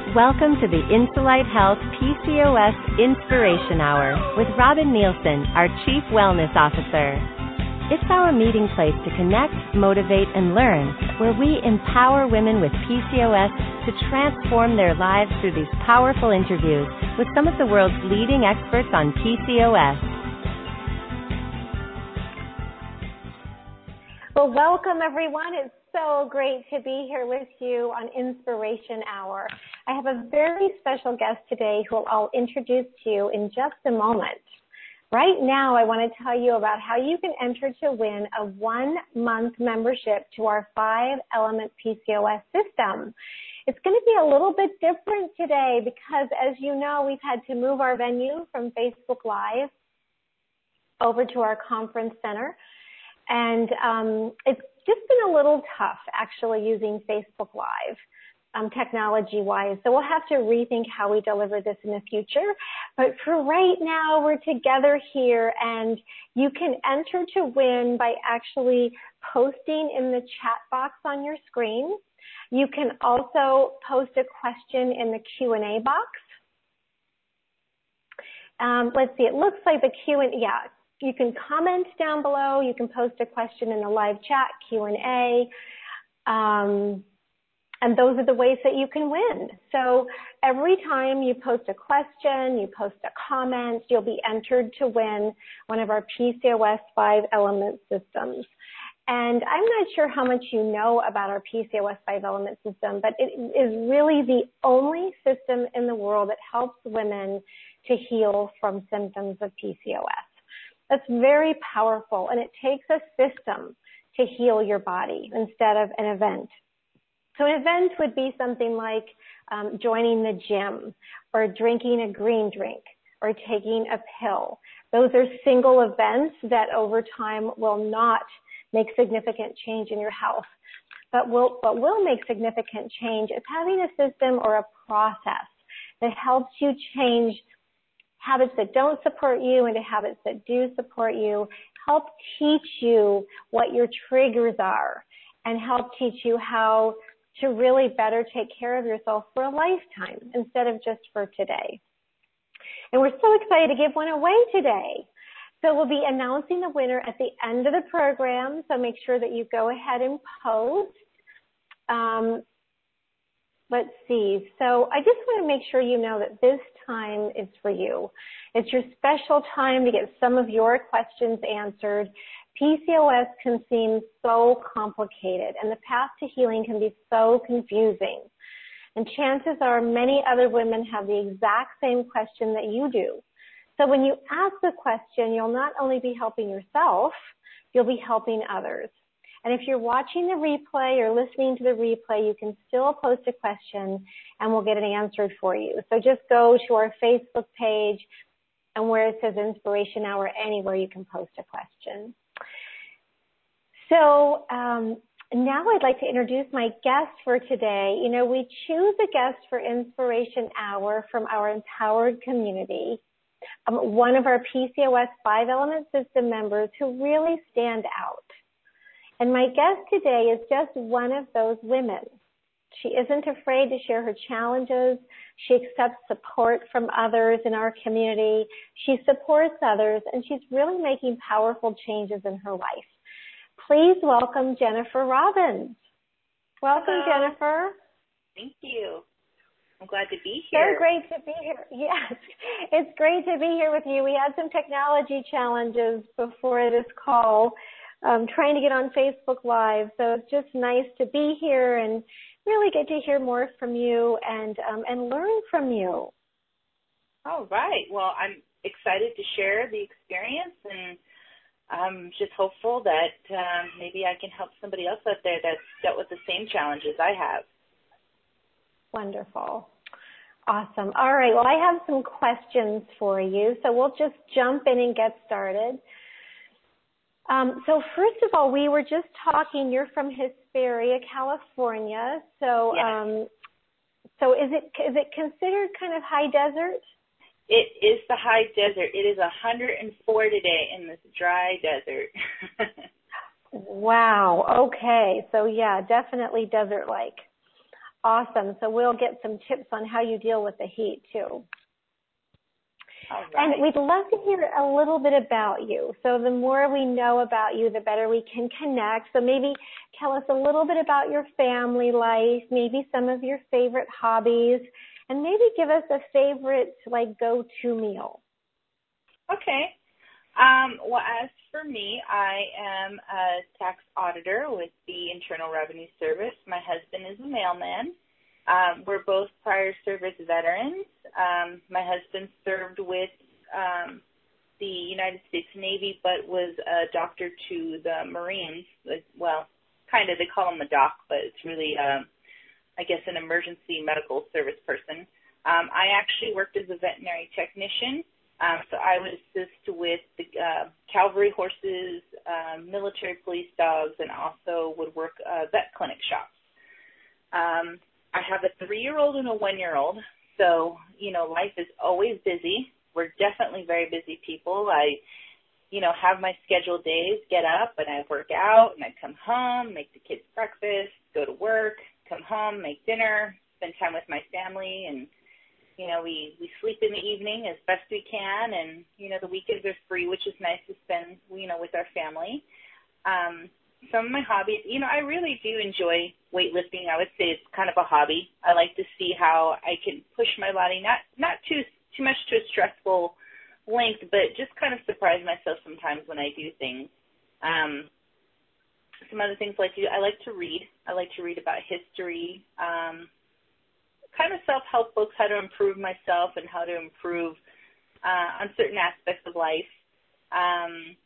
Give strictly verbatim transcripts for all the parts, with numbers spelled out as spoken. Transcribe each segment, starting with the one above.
Welcome to the Insulite Health P C O S Inspiration Hour with Robin Nielsen, our Chief Wellness Officer. It's our meeting place to connect, motivate, and learn, where we empower women with P C O S to transform their lives through these powerful interviews with some of the world's leading experts on P C O S. Well, welcome everyone. It's so great to be here with you on Inspiration Hour. I have a very special guest today who I'll introduce to you in just a moment. Right now, I want to tell you about how you can enter to win a one-month membership to our five-element P C O S system. It's going to be a little bit different today because, as you know, we've had to move our venue from Facebook Live over to our conference center. And um, it's just been a little tough, actually, using Facebook Live, um, technology-wise. So we'll have to rethink how we deliver this in the future. But for right now, we're together here, and you can enter to win by actually posting in the chat box on your screen. You can also post a question in the Q and A box. Um, let's see, it looks like the Q and A, yeah. You can comment down below. You can post a question in the live chat, Q and A. Um, and those are the ways that you can win. So every time you post a question, you post a comment, you'll be entered to win one of our P C O S five-element systems. And I'm not sure how much you know about our P C O S five-element system, but it is really the only system in the world that helps women to heal from symptoms of P C O S. That's very powerful, and it takes a system to heal your body instead of an event. So an event would be something like um, joining the gym or drinking a green drink or taking a pill. Those are single events that over time will not make significant change in your health. But will, what will make significant change is having a system or a process that helps you change habits that don't support you into habits that do support you, help teach you what your triggers are, and help teach you how to really better take care of yourself for a lifetime instead of just for today. And we're so excited to give one away today. So we'll be announcing the winner at the end of the program, so make sure that you go ahead and post. Um, Let's see. So I just want to make sure you know that this time is for you. It's your special time to get some of your questions answered. P C O S can seem so complicated, and the path to healing can be so confusing. And chances are many other women have the exact same question that you do. So when you ask the question, you'll not only be helping yourself, you'll be helping others. And if you're watching the replay or listening to the replay, you can still post a question and we'll get it answered for you. So just go to our Facebook page and where it says Inspiration Hour, anywhere you can post a question. So um, now I'd like to introduce my guest for today. You know, we choose a guest for Inspiration Hour from our empowered community, um, one of our P C O S five-element system members who really stand out. And my guest today is just one of those women. She isn't afraid to share her challenges. She accepts support from others in our community. She supports others, and she's really making powerful changes in her life. Please welcome Jennifer Robbins. Welcome, Hello. Jennifer. Thank you. I'm glad to be here. So great to be here. Yes, it's great to be here with you. We had some technology challenges before this call. Um, trying to get on Facebook Live, so it's just nice to be here and really get to hear more from you and um, and learn from you. All right. Well, I'm excited to share the experience, and I'm just hopeful that um, maybe I can help somebody else out there that's dealt with the same challenges I have. Wonderful. Awesome. All right. Well, I have some questions for you, so we'll just jump in and get started. Um, so first of all, we were just talking, you're from Hesperia, California. So, yes. um, so is it, is it considered kind of high desert? It is the high desert. It is one hundred four today in this dry desert. Wow. Okay. So yeah, definitely desert-like. Awesome. So we'll get some tips on how you deal with the heat too. All right. And we'd love to hear a little bit about you. So the more we know about you, the better we can connect. So maybe tell us a little bit about your family life, maybe some of your favorite hobbies, and maybe give us a favorite, like, go-to meal. Okay. Um, well, as for me, I am a tax auditor with the Internal Revenue Service. My husband is a mailman. Um, we're both prior service veterans. Um, my husband served with um, the United States Navy, but was a doctor to the Marines. Well, kind of, they call him a doc, but it's really, um, I guess, an emergency medical service person. Um, I actually worked as a veterinary technician, um, so I would assist with the uh, cavalry horses, um, military police dogs, and also would work uh, vet clinic shops. Um, I have a three-year-old and a one-year-old, so, you know, life is always busy. We're definitely very busy people. I, you know, have my scheduled days, get up, and I work out, and I come home, make the kids breakfast, go to work, come home, make dinner, spend time with my family, and, you know, we, we sleep in the evening as best we can, and, you know, the weekends are free, which is nice to spend, you know, with our family. Um, some of my hobbies, you know, I really do enjoy weightlifting. I would say it's kind of a hobby. I like to see how I can push my body, not not too too much to a stressful length, but just kind of surprise myself sometimes when I do things. Um, some other things I like to do, I like to read. I like to read about history, um, kind of self-help books, how to improve myself and how to improve uh, on certain aspects of life. Um,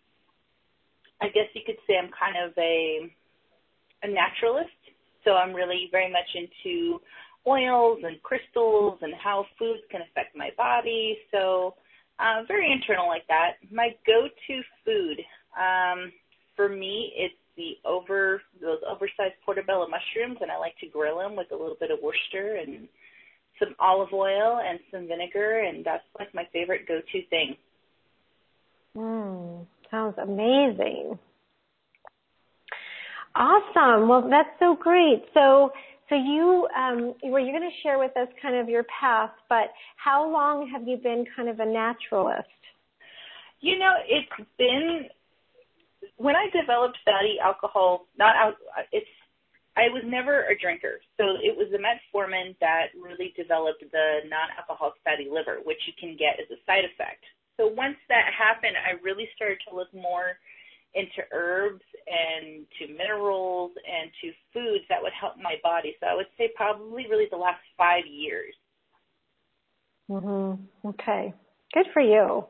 I guess you could say I'm kind of a, a naturalist, so I'm really very much into oils and crystals and how foods can affect my body, so uh, very internal like that. My go-to food, um, for me, it's the over those oversized portobello mushrooms, and I like to grill them with a little bit of Worcester and some olive oil and some vinegar, and that's like my favorite go-to thing. Mm, sounds amazing. Awesome. Well, that's so great. So, so you, um, well, you're going to share with us kind of your past, but how long have you been kind of a naturalist? You know, it's been, when I developed fatty alcohol, not out, it's, I was never a drinker. So it was the metformin that really developed the non-alcoholic fatty liver, which you can get as a side effect. So once that happened, I really started to look more into herbs and to minerals and to foods that would help my body. So I would say probably really the last five years. Mm-hmm. Okay. Good for you.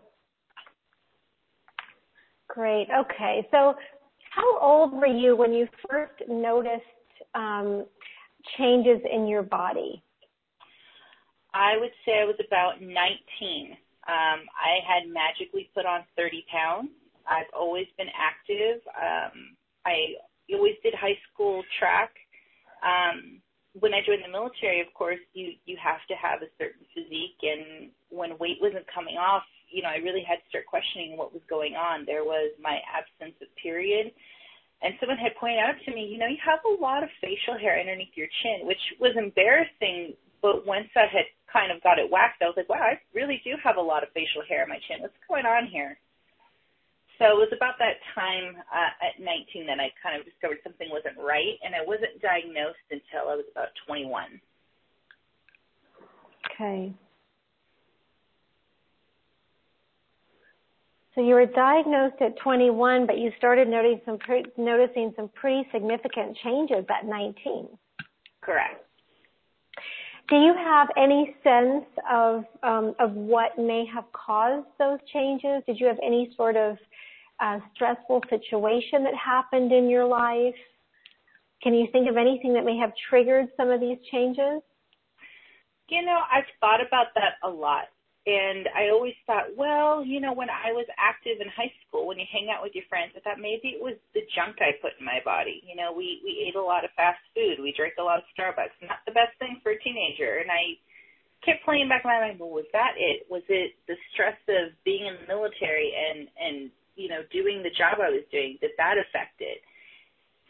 Great. Okay. So how old were you when you first noticed um, changes in your body? I would say I was about nineteen. Um, I had magically put on thirty pounds. I've always been active. Um, I always did high school track. Um, when I joined the military, of course, you, you have to have a certain physique, and when weight wasn't coming off, you know, I really had to start questioning what was going on. There was my absence of period, and someone had pointed out to me, you know, you have a lot of facial hair underneath your chin, which was embarrassing, but once I had kind of got it waxed, I was like, wow, I really do have a lot of facial hair on my chin. What's going on here? So it was about that time uh, at nineteen that I kind of discovered something wasn't right, and I wasn't diagnosed until I was about twenty-one. Okay. So you were diagnosed at twenty-one, but you started noticing some, pre- noticing some pretty significant changes at nineteen. Correct. Do you have any sense of um, of what may have caused those changes? Did you have any sort of uh, stressful situation that happened in your life? Can you think of anything that may have triggered some of these changes? You know, I've thought about that a lot. And I always thought, well, you know, when I was active in high school, when you hang out with your friends, I thought maybe it was the junk I put in my body. You know, we, we ate a lot of fast food. We drank a lot of Starbucks. Not the best thing for a teenager. And I kept playing back in my mind, well, was that it? Was it the stress of being in the military and, and you know, doing the job I was doing? Did that affect it?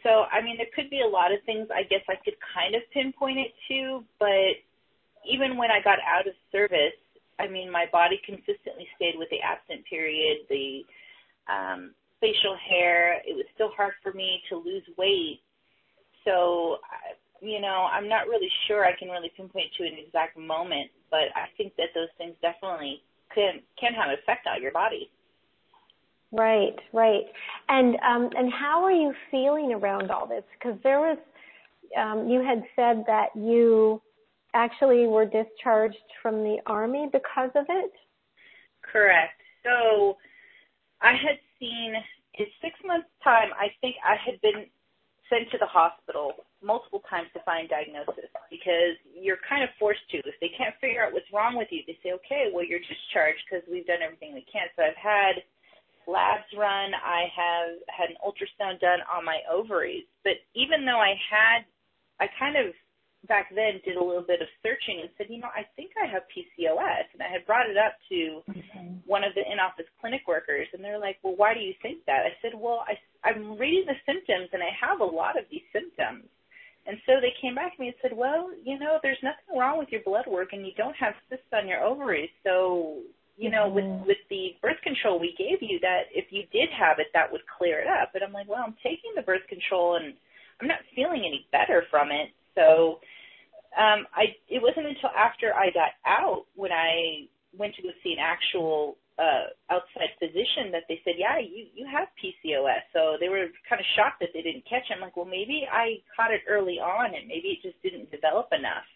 So, I mean, there could be a lot of things I guess I could kind of pinpoint it to, but even when I got out of service, I mean, my body consistently stayed with the absent period, the um, facial hair. It was still hard for me to lose weight. So, you know, I'm not really sure I can really pinpoint to an exact moment, but I think that those things definitely can can have an effect on your body. Right, right. And um, and how are you feeling around all this? Because there was, um, you had said that you actually were discharged from the Army because of it? Correct. So I had seen, in six months' time, I think I had been sent to the hospital multiple times to find diagnosis, because you're kind of forced to. If they can't figure out what's wrong with you, they say, okay, well, you're discharged because we've done everything we can. So I've had labs run. I have had an ultrasound done on my ovaries. But even though I had, I kind of back then did a little bit of searching and said, you know, I think I have P C O S. And I had brought it up to okay. one of the in-office clinic workers, and they're like, well, why do you think that? I said, well, I, I'm reading the symptoms, and I have a lot of these symptoms. And so they came back to me and said, well, you know, there's nothing wrong with your blood work, and you don't have cysts on your ovaries. So, you know, mm-hmm. with, with the birth control we gave you, that if you did have it, that would clear it up. And I'm like, well, I'm taking the birth control, and I'm not feeling any better from it. So um, I it wasn't until after I got out when I went to go see an actual uh, outside physician that they said, yeah, you, you have P C O S. So they were kind of shocked that they didn't catch it. I'm like, well, maybe I caught it early on and maybe it just didn't develop enough.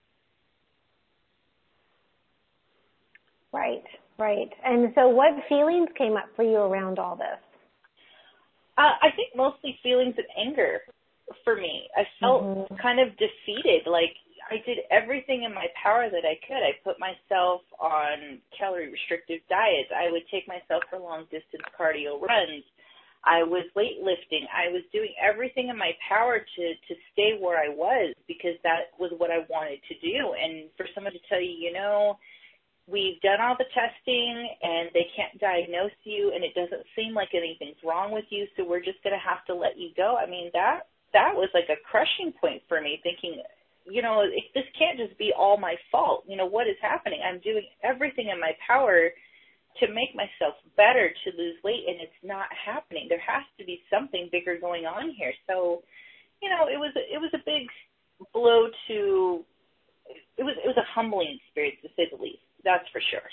Right, right. And so what feelings came up for you around all this? Uh, I think mostly feelings of anger for me. I felt mm-hmm. kind of defeated, like I did everything in my power that I could. I put myself on calorie-restrictive diets. I would take myself for long-distance cardio runs. I was weightlifting. I was doing everything in my power to, to stay where I was because that was what I wanted to do. And for someone to tell you, you know, we've done all the testing and they can't diagnose you and it doesn't seem like anything's wrong with you, so we're just going to have to let you go. I mean, that that was like a crushing point for me, thinking, you know, if this can't just be all my fault. You know, what is happening? I'm doing everything in my power to make myself better, to lose weight, and it's not happening. There has to be something bigger going on here. So, you know, it was it was a big blow to it was it was a humbling experience, to say the least. That's for sure.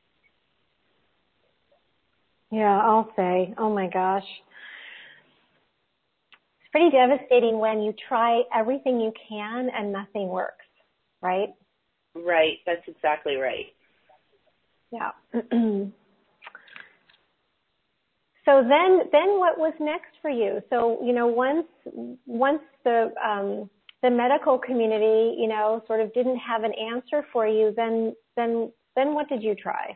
Yeah, I'll say. Oh my gosh. It's pretty devastating when you try everything you can and nothing works, right? Right. That's exactly right. Yeah. So then, then what was next for you? So, you know, once, once the, um, the medical community, you know, sort of didn't have an answer for you, then, then, then what did you try?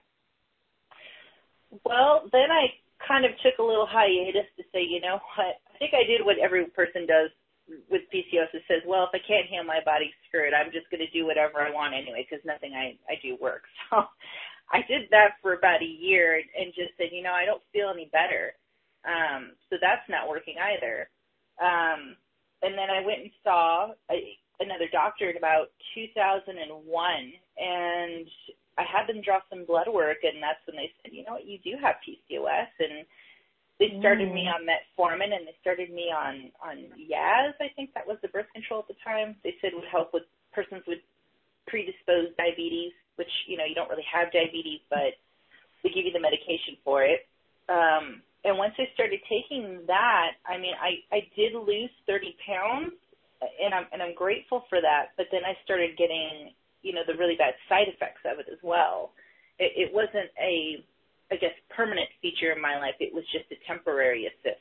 Well, then I kind of took a little hiatus to say, you know what, I think I did what every person does with P C O S. It says, well, if I can't heal my body, screw it. I'm just going to do whatever I want anyway because nothing I, I do works. So I did that for about a year and just said, you know, I don't feel any better. Um, so that's not working either. Um, and then I went and saw a, another doctor in about two thousand one, and I had them draw some blood work, and that's when they said, you know what, you do have P C O S. And they started mm. me on metformin, and they started me on, on Yaz, I think that was the birth control at the time. They said would help with persons with predisposed diabetes, which, you know, you don't really have diabetes, but they give you the medication for it. Um, and once I started taking that, I mean, I, I did lose thirty pounds, and I'm, and I'm grateful for that. But then I started getting, you know, the really bad side effects of it as well. It, it wasn't a, I guess, permanent feature in my life. It was just a temporary assist.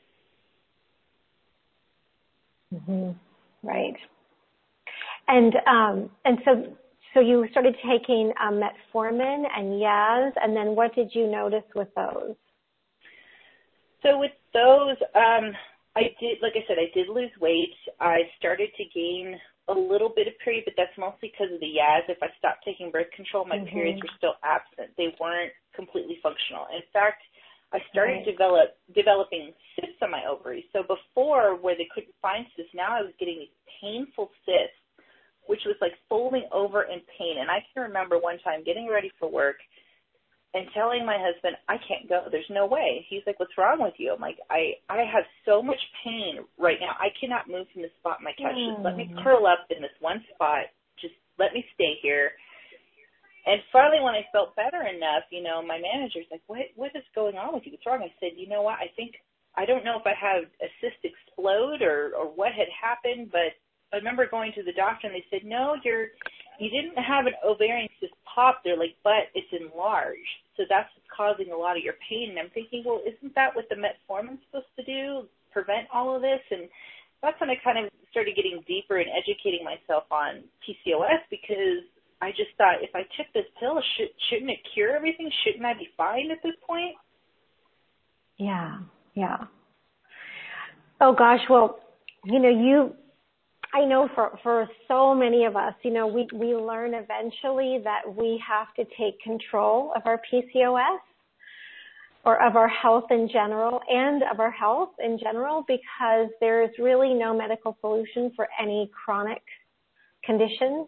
Mm-hmm. Right. And um, and so so you started taking um, metformin and Yaz, and then what did you notice with those? So with those, um, I did, like I said, I did lose weight. I started to gain a little bit of period, but that's mostly because of the Yaz. If I stopped taking birth control, my mm-hmm. periods were still absent. They weren't completely functional. In fact, I started right. develop developing cysts on my ovaries. So before, where they couldn't find cysts, now I was getting these painful cysts, which was like folding over in pain. And I can remember one time getting ready for work and telling my husband, I can't go. There's no way. He's like, what's wrong with you? I'm like, I, I have so much pain right now. I cannot move from this spot on my couch. Mm. Just let me curl up in this one spot. Just let me stay here. And finally, when I felt better enough, you know, my manager's like, what, what is going on with you? What's wrong? I said, you know what? I think, I don't know if I had a cyst explode or, or what had happened, but I remember going to the doctor and they said, no, you're, you didn't have an ovarian cyst pop. They're like, but it's enlarged. So that's what's causing a lot of your pain. And I'm thinking, well, isn't that what the metformin's supposed to do? Prevent all of this? And that's when I kind of started getting deeper and educating myself on P C O S, because I just thought, if I took this pill, should, shouldn't it cure everything? Shouldn't I be fine at this point? Yeah, yeah. Oh, gosh. Well, you know, you, I know for, for so many of us, you know, we, we learn eventually that we have to take control of our P C O S or of our health in general and of our health in general, because there is really no medical solution for any chronic condition.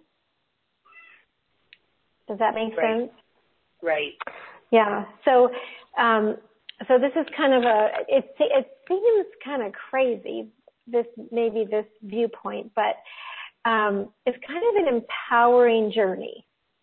Does that make right. sense? Right. Yeah. So, um, so this is kind of a, it, it seems kind of crazy, this, maybe this viewpoint, but, um, it's kind of an empowering journey.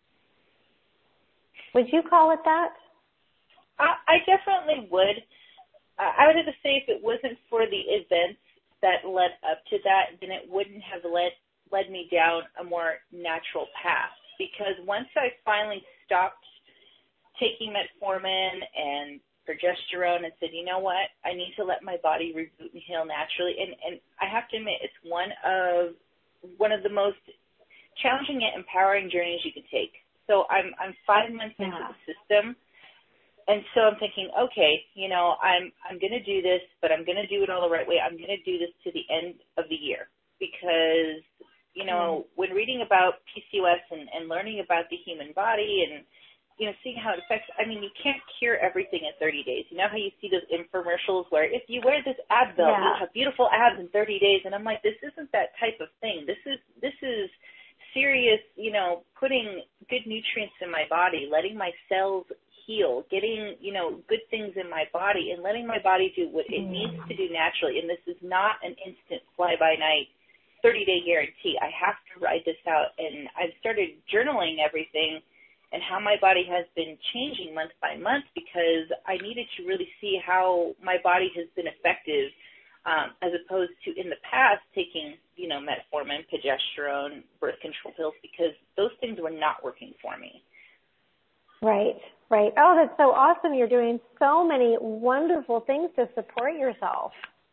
Would you call it that? I, I definitely would. Uh, I would have to say if it wasn't for the events that led up to that, then it wouldn't have led, led me down a more natural path. Because once I finally stopped taking metformin and progesterone and said, you know what, I need to let my body reboot and heal naturally. And, and I have to admit, it's one of one of the most challenging yet empowering journeys you can take. So I'm I'm five months yeah. into the system, and so I'm thinking, okay, you know, I'm I'm going to do this, but I'm going to do it all the right way. I'm going to do this to the end of the year, because you know, when reading about P C O S and, and learning about the human body and, you know, seeing how it affects, I mean, you can't cure everything in thirty days. You know how you see those infomercials where if you wear this ab belt, yeah. you'll have beautiful abs in thirty days. And I'm like, this isn't that type of thing. This is, this is serious, you know, putting good nutrients in my body, letting my cells heal, getting, you know, good things in my body and letting my body do what it mm. needs to do naturally. And this is not an instant fly-by-night thirty-day guarantee. I have to ride this out, and I've started journaling everything and how my body has been changing month by month, because I needed to really see how my body has been effective, um, as opposed to in the past taking, you know, metformin, progesterone, birth control pills, because those things were not working for me. Right, right. Oh, that's so awesome. You're doing so many wonderful things to support yourself.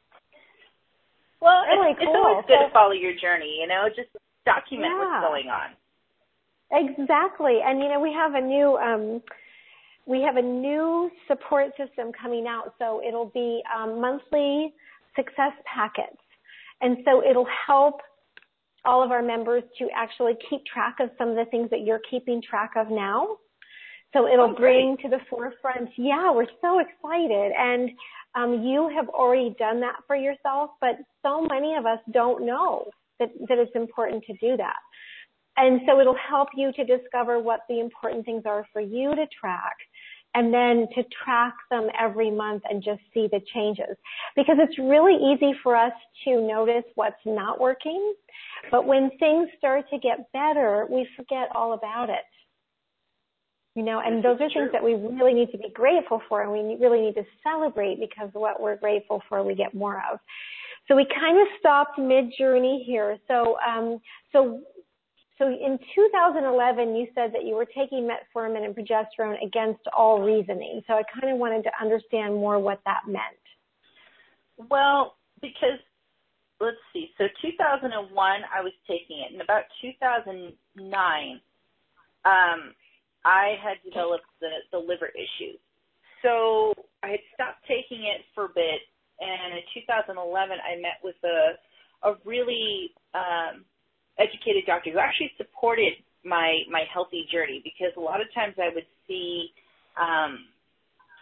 Well, really it's, cool. it's always good so, to follow your journey, you know, just document yeah. what's going on. Exactly. And, you know, we have a new, um, we have a new support system coming out. So it'll be um, monthly success packets. And so it'll help all of our members to actually keep track of some of the things that you're keeping track of now. So it'll oh, bring to the forefront, yeah, we're so excited. And Um, you have already done that for yourself, but so many of us don't know that, that it's important to do that. And so it'll help you to discover what the important things are for you to track, and then to track them every month and just see the changes. Because it's really easy for us to notice what's not working, but when things start to get better, we forget all about it. You know, and those are things that we really need to be grateful for, and we really need to celebrate, because what we're grateful for, we get more of. So we kind of stopped mid-journey here. So, um, so, so in two thousand eleven, you said that you were taking metformin and progesterone against all reasoning. So I kind of wanted to understand more what that meant. Well, because let's see. So two thousand one, I was taking it, and about two thousand nine. Um, I had developed the, the liver issues. So I had stopped taking it for a bit, and in two thousand eleven, I met with a, a really um, educated doctor who actually supported my, my healthy journey, because a lot of times I would see um,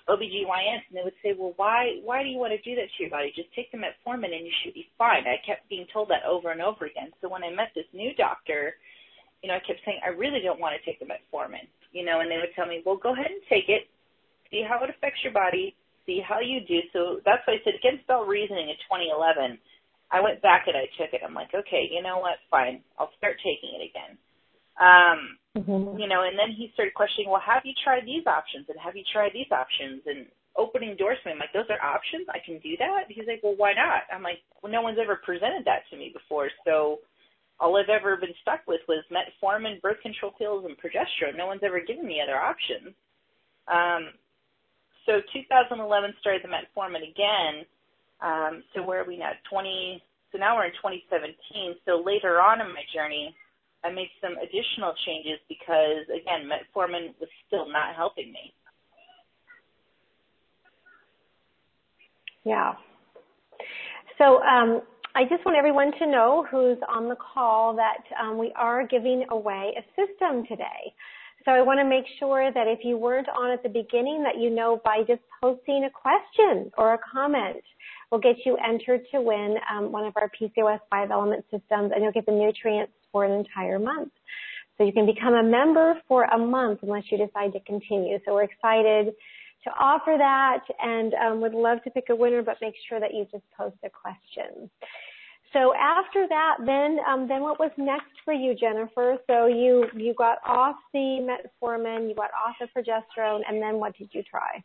O B G Y Ns, and they would say, well, why why do you want to do that to your body? Just take the metformin and you should be fine. I kept being told that over and over again. So when I met this new doctor, you know, I kept saying, I really don't want to take the metformin, you know, and they would tell me, well, go ahead and take it, see how it affects your body, see how you do. So that's why I said against all reasoning in twenty eleven, I went back and I took it. I'm like, okay, you know what, fine, I'll start taking it again. Um, mm-hmm. You know, and then he started questioning, well, have you tried these options? And have you tried these options? And opening doors to me. I'm like, those are options? I can do that? He's like, well, why not? I'm like, well, no one's ever presented that to me before. So all I've ever been stuck with was metformin, birth control pills, and progesterone. No one's ever given me other options. Um, so two thousand eleven started the metformin again. Um, so where are we now? twenty. So now we're in twenty seventeen. So later on in my journey, I made some additional changes because, again, metformin was still not helping me. Yeah. So um, I just want everyone to know who's on the call that um, we are giving away a system today. So I want to make sure that if you weren't on at the beginning, that you know by just posting a question or a comment will get you entered to win um, one of our P C O S five-element systems, and you'll get the nutrients for an entire month. So you can become a member for a month unless you decide to continue. So we're excited to offer that and um, would love to pick a winner, but make sure that you just post a question. So after that, then um, then what was next for you, Jennifer? So you, you got off the metformin, you got off the progesterone, and then what did you try?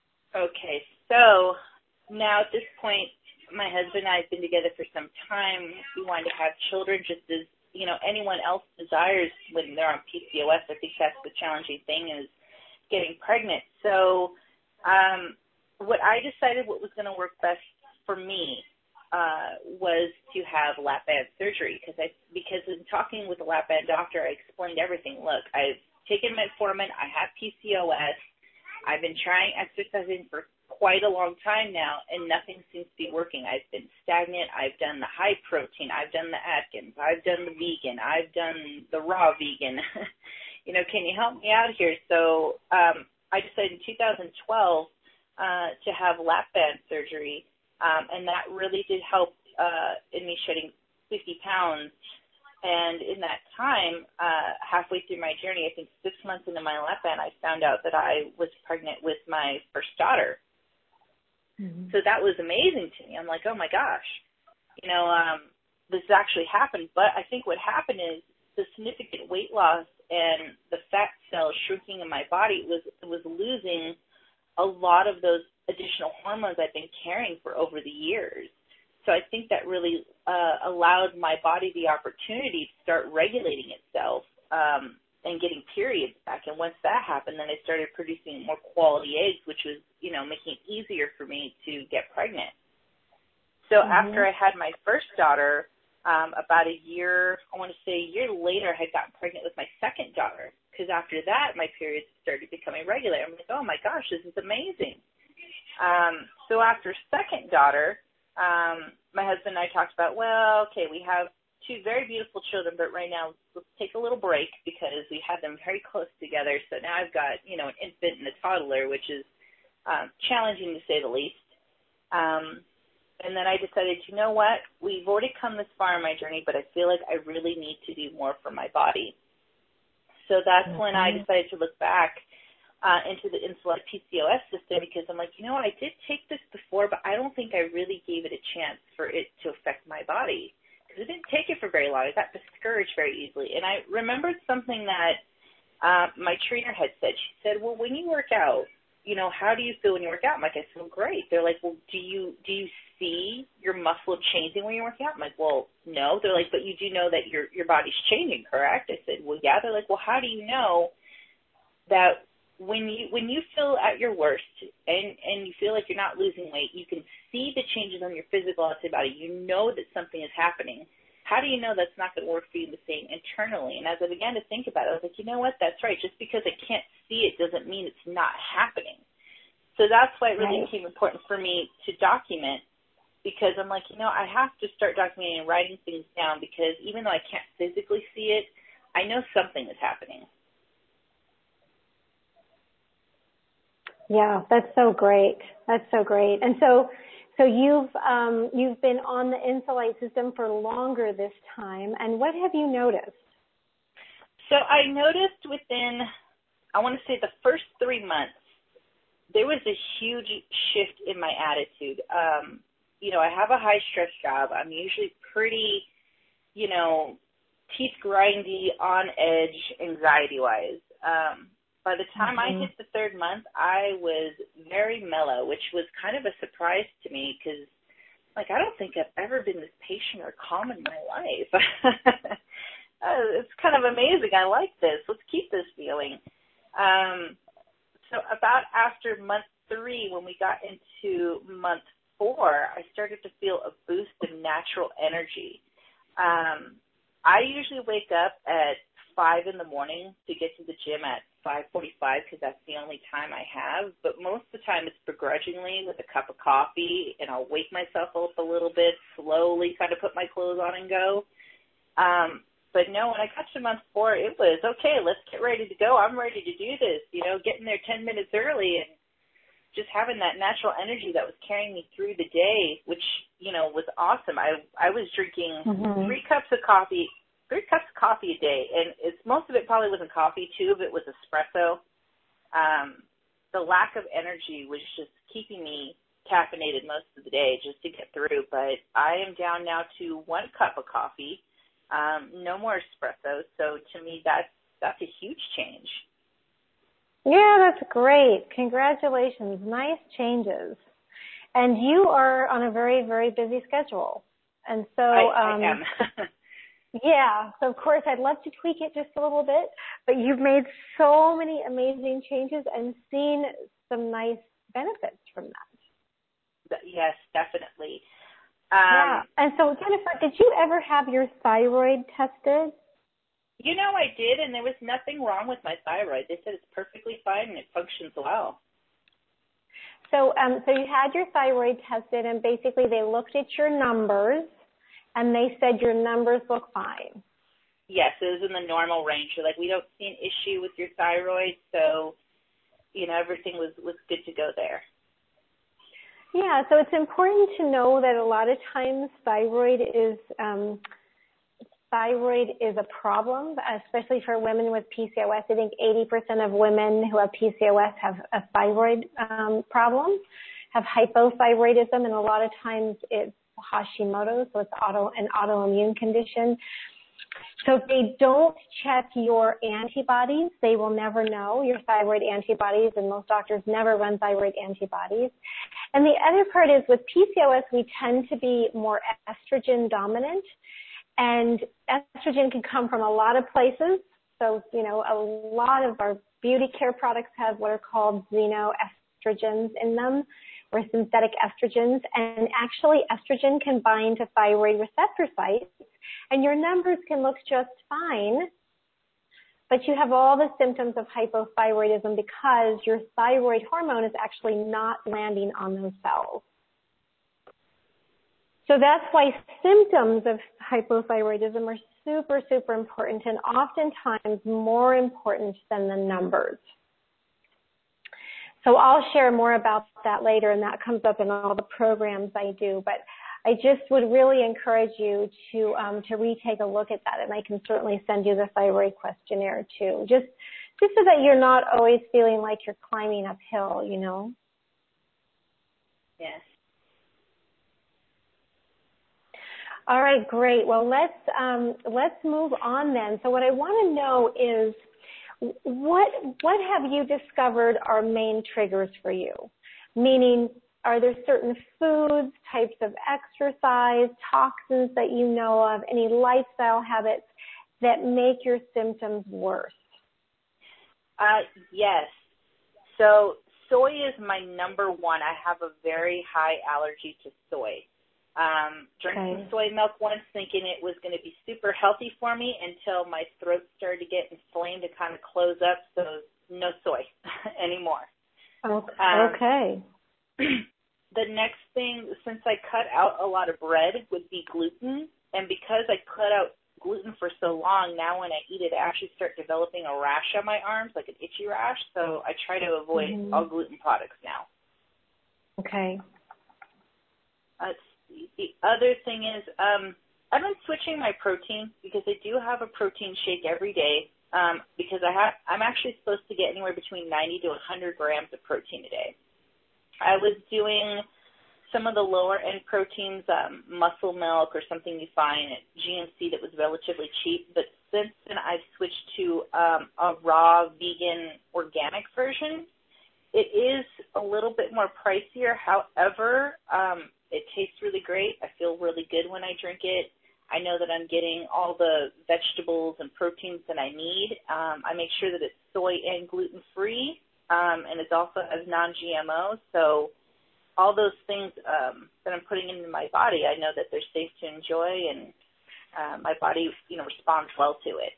Okay, so now at this point, my husband and I have been together for some time. We wanted to have children just as, you know, anyone else desires when they're on P C O S. I think that's the challenging thing is getting pregnant. So um, what I decided what was going to work best for me uh, was to have lap band surgery because I because in talking with the lap band doctor, I explained everything. Look, I've taken metformin. I have P C O S. I've been trying exercising for quite a long time now, and nothing seems to be working. I've been stagnant. I've done the high protein. I've done the Atkins. I've done the vegan. I've done the raw vegan. You know, can you help me out here? So um, I decided in two thousand twelve uh, to have lap band surgery, um, and that really did help uh, in me shedding fifty pounds. And in that time, uh, halfway through my journey, I think six months into my lap band, I found out that I was pregnant with my first daughter. Mm-hmm. So that was amazing to me. I'm like, oh, my gosh, you know, um, this actually happened. But I think what happened is the significant weight loss and the fat cells shrinking in my body was was losing a lot of those additional hormones I've been carrying for over the years. So I think that really uh, allowed my body the opportunity to start regulating itself um, and getting periods back. And once that happened, then I started producing more quality eggs, which was, you know, making it easier for me to get pregnant. So mm-hmm. after I had my first daughter, um, about a year, I want to say a year later, I had gotten pregnant with my second daughter because after that, my periods started becoming regular. I'm like, oh, my gosh, this is amazing. Um, so after second daughter, Um, my husband and I talked about, well, okay, we have two very beautiful children, but right now let's take a little break because we had them very close together. So now I've got, you know, an infant and a toddler, which is um, challenging to say the least. Um, and then I decided, you know what, we've already come this far in my journey, but I feel like I really need to do more for my body. So that's mm-hmm. when I decided to look back Uh, into the Insulet P C O S system because I'm like, you know what, I did take this before, but I don't think I really gave it a chance for it to affect my body because I didn't take it for very long. I got discouraged very easily. And I remembered something that uh, my trainer had said. She said, well, when you work out, you know, how do you feel when you work out? I'm like, I feel great. They're like, well, do you do you see your muscle changing when you're working out? I'm like, well, no. They're like, but you do know that your your body's changing, correct? I said, well, yeah. They're like, well, how do you know that when you when you feel at your worst and, and you feel like you're not losing weight, you can see the changes on your physical outside body. You know that something is happening. How do you know that's not going to work for you the same internally? And as I began to think about it, I was like, you know what, that's right. Just because I can't see it doesn't mean it's not happening. So that's why it really right. became important for me to document because I'm like, you know, I have to start documenting and writing things down because even though I can't physically see it, I know something is happening. Yeah, that's so great. That's so great. And so, so you've um, you've been on the Insulite system for longer this time. And what have you noticed? So I noticed within, I want to say the first three months, there was a huge shift in my attitude. Um, you know, I have a high stress job. I'm usually pretty, you know, teeth grindy, on edge, anxiety wise. Um, by the time mm-hmm. I hit the third month, I was very mellow, which was kind of a surprise to me because, like, I don't think I've ever been this patient or calm in my life. uh, it's kind of amazing. I like this. Let's keep this feeling. Um, so about after month three, when we got into month four, I started to feel a boost of natural energy. Um, I usually wake up at five in the morning to get to the gym at five forty-five because that's the only time I have. But most of the time it's begrudgingly with a cup of coffee, and I'll wake myself up a little bit, slowly kind of put my clothes on and go. Um, but no, when I got to month four, it was, okay, let's get ready to go. I'm ready to do this, you know, getting there ten minutes early and just having that natural energy that was carrying me through the day, which, you know, was awesome. I I was drinking mm-hmm. three cups of coffee Three cups of coffee a day, and it's most of it probably wasn't coffee. Two of it was espresso. Um, the lack of energy was just keeping me caffeinated most of the day just to get through. But I am down now to one cup of coffee, um, no more espresso. So to me, that's that's a huge change. Yeah, that's great. Congratulations. Nice changes. And you are on a very, very busy schedule, and so I, um, I am. Yeah, so of course I'd love to tweak it just a little bit, but you've made so many amazing changes and seen some nice benefits from that. Yes, definitely. Um, yeah, and so Jennifer, did you ever have your thyroid tested? You know, I did, and there was nothing wrong with my thyroid. They said it's perfectly fine and it functions well. So, um, so you had your thyroid tested, and basically they looked at your numbers. And they said your numbers look fine. Yes, it was in the normal range. So, like, we don't see an issue with your thyroid, so, you know, everything was, was good to go there. Yeah, so it's important to know that a lot of times thyroid is um, thyroid is a problem, especially for women with P C O S. I think eighty percent of women who have P C O S have a thyroid um, problem, have hypothyroidism, and a lot of times it's Hashimoto's, so it's auto an autoimmune condition. So if they don't check your antibodies, they will never know your thyroid antibodies, and most doctors never run thyroid antibodies. And the other part is with P C O S, we tend to be more estrogen dominant, and estrogen can come from a lot of places. So, you know, a lot of our beauty care products have what are called xenoestrogens in them, or synthetic estrogens, and actually estrogen can bind to thyroid receptor sites, and your numbers can look just fine, but you have all the symptoms of hypothyroidism because your thyroid hormone is actually not landing on those cells. So that's why symptoms of hypothyroidism are super, super important, and oftentimes more important than the numbers. So I'll share more about that later, and that comes up in all the programs I do. But I just would really encourage you to um, to retake a look at that, and I can certainly send you the thyroid questionnaire too, just just so that you're not always feeling like you're climbing uphill, you know. Yes. All right, great. Well, let's um, let's move on then. So what I want to know is, What what have you discovered are main triggers for you? Meaning, are there certain foods, types of exercise, toxins that you know of, any lifestyle habits that make your symptoms worse? Uh, yes. So soy is my number one. I have a very high allergy to soy. Um, drank okay. some soy milk once thinking it was going to be super healthy for me until my throat started to get inflamed and kind of close up, so no soy anymore. Okay. Um, okay. The next thing, since I cut out a lot of bread, would be gluten, and because I cut out gluten for so long, now when I eat it, I actually start developing a rash on my arms, like an itchy rash. So I try to avoid mm-hmm. all gluten products now. Okay. Uh, the other thing is um, I've been switching my protein because I do have a protein shake every day um, because I have, I'm actually supposed to get anywhere between ninety to one hundred grams of protein a day. I was doing some of the lower-end proteins, um, muscle milk or something you find at G N C that was relatively cheap, but since then I've switched to um, a raw, vegan, organic version. It is a little bit more pricier. However, um, it tastes really great. I feel really good when I drink it. I know that I'm getting all the vegetables and proteins that I need. Um, I make sure that it's soy and gluten-free, um, and it also has non G M O, so all those things um, that I'm putting into my body, I know that they're safe to enjoy, and uh, my body, you know, responds well to it.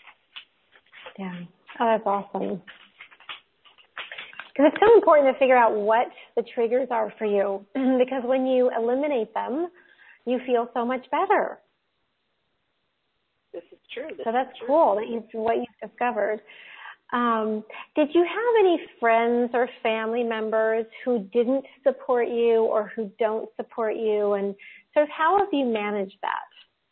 Yeah. Oh, that's awesome. Because it's so important to figure out what the triggers are for you, because when you eliminate them, you feel so much better. This is true. This so that's is true. cool that you've what you've discovered. Um, did you have any friends or family members who didn't support you or who don't support you, and sort of how have you managed that?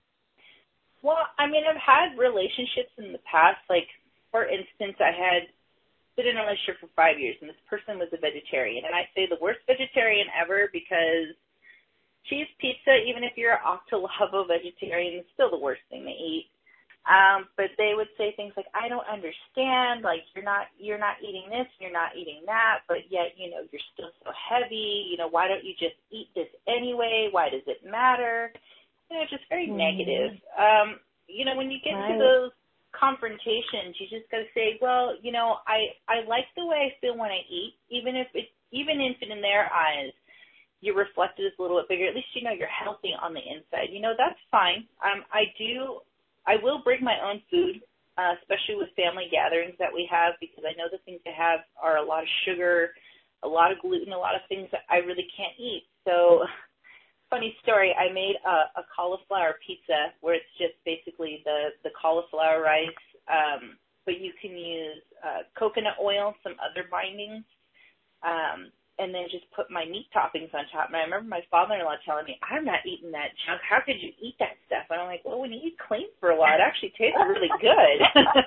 Well, I mean, I've had relationships in the past. Like, for instance, I had been in a relationship for five years, and this person was a vegetarian. And I say the worst vegetarian ever because cheese pizza, even if you're an octolavo vegetarian, is still the worst thing to eat. Um, but they would say things like, I don't understand, like, you're not, you're not eating this, you're not eating that, but yet, you know, you're still so heavy, you know, why don't you just eat this anyway? Why does it matter? You know, just very mm-hmm. negative. Um, you know, when you get right. to those confrontations, you just got to say, well, you know, I, I like the way I feel when I eat, even if it, even if in their eyes, you're reflected as a little bit bigger, at least you know you're healthy on the inside. You know, that's fine. Um, I do, I will bring my own food, uh, especially with family gatherings that we have, because I know the things I have are a lot of sugar, a lot of gluten, a lot of things that I really can't eat. So, funny story, I made a, a cauliflower pizza where it's just basically the, the cauliflower rice, um, but you can use uh, coconut oil, some other bindings, um, and then just put my meat toppings on top. And I remember my father-in-law telling me, I'm not eating that junk. How could you eat that stuff? And I'm like, well, when you eat clean for a while, it actually tastes really good.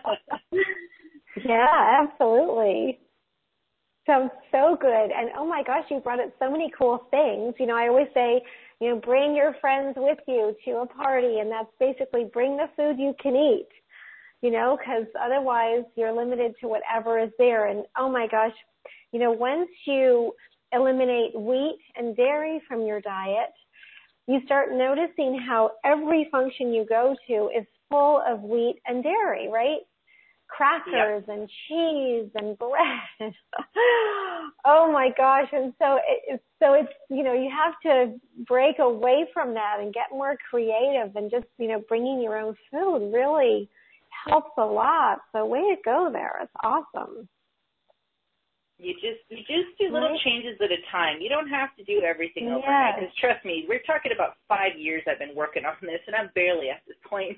Yeah, absolutely. Sounds so good. And, oh, my gosh, you brought up so many cool things. You know, I always say, you know, bring your friends with you to a party, and that's basically bring the food you can eat, you know, because otherwise you're limited to whatever is there. And, oh, my gosh, you know, once you eliminate wheat and dairy from your diet, you start noticing how every function you go to is full of wheat and dairy, right? Crackers yep. and cheese and bread. Oh my gosh. And so it, so it's, you know, you have to break away from that and get more creative, and just, you know, bringing your own food really helps a lot. So way to go there. It's awesome. You just you just do little right. changes at a time. You don't have to do everything yes. overnight. Because trust me, we're talking about five years I've been working on this, and I'm barely at this point.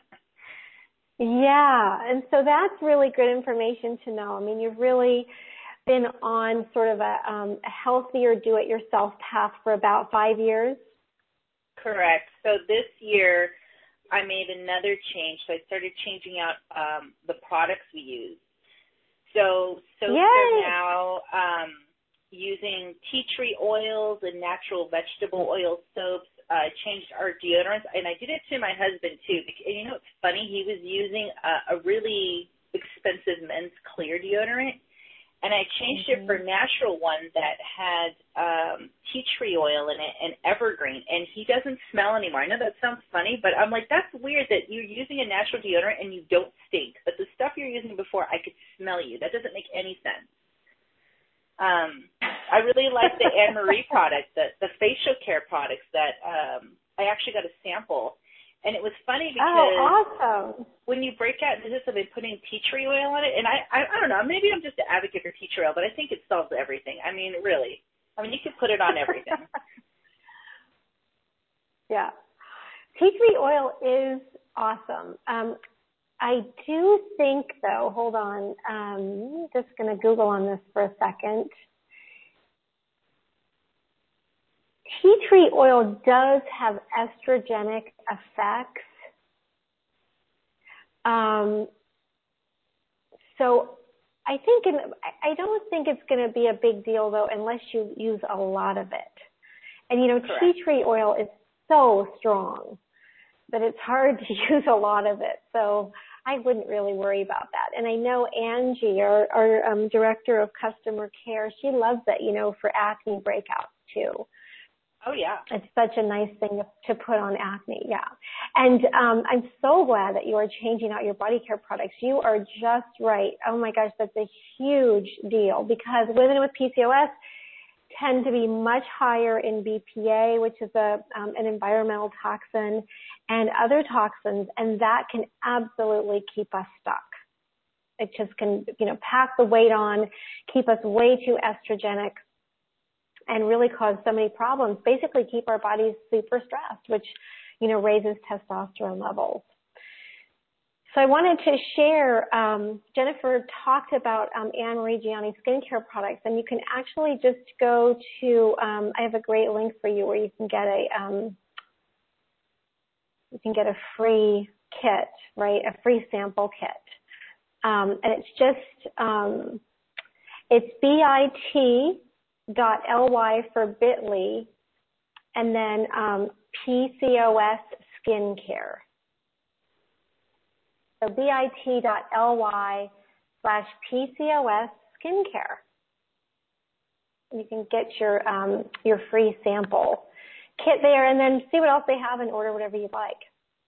Yeah, and so that's really good information to know. I mean, you've really been on sort of a, um, a healthier do-it-yourself path for about five years? Correct. So this year I made another change. So I started changing out um, the products we use. So soaps are now um, using tea tree oils and natural vegetable oil soaps. I uh, changed our deodorants, and I did it to my husband too. And you know what's funny? He was using a, a really expensive men's clear deodorant, and I changed mm-hmm. it for a natural one that had um, tea tree oil in it and evergreen, and he doesn't smell anymore. I know that sounds funny, but I'm like, that's weird that you're using a natural deodorant and you don't stink, but the stuff you're using before, I could smell you. That doesn't make any sense. Um, I really like the Anne-Marie product, the, the facial care products that um, I actually got a sample. And it was funny because oh, awesome. when you break out into this, I've been putting tea tree oil on it. And I, I, I don't know, maybe I'm just an advocate for tea tree oil, but I think it solves everything. I mean, really. I mean, you could put it on everything. Yeah. Tea tree oil is Awesome. Um, I do think, though, hold on, um, just going to Google on this for a second. Tea tree oil does have estrogenic effects. Um, so I think, in, I don't think it's going to be a big deal, though, unless you use a lot of it. And, you know, Correct. tea tree oil is so strong that it's hard to use a lot of it. So I wouldn't really worry about that. And I know Angie, our, our um, director of customer care, she loves it, you know, for acne breakouts too. Oh, yeah. It's such a nice thing to put on acne, yeah. And um, I'm so glad that you are changing out your body care products. You are just right. Oh, my gosh, that's a huge deal because women with P C O S tend to be much higher in B P A, which is a um, an environmental toxin, and other toxins, and that can absolutely keep us stuck. It just can, you know, pack the weight on, keep us way too estrogenic, and really cause so many problems. Basically keep our bodies super stressed, which, you know, raises testosterone levels. So I wanted to share, um, Jennifer talked about um, Anne Marie Gianni skincare products, and you can actually just go to, um, I have a great link for you where you can get a, um, you can get a free kit, right, a free sample kit. Um, and it's just, um, it's bit.ly for bit.ly, and then um, P C O S skincare. So bit.ly slash PCOS skincare. You can get your um, your free sample kit there, and then see what else they have and order whatever you'd like.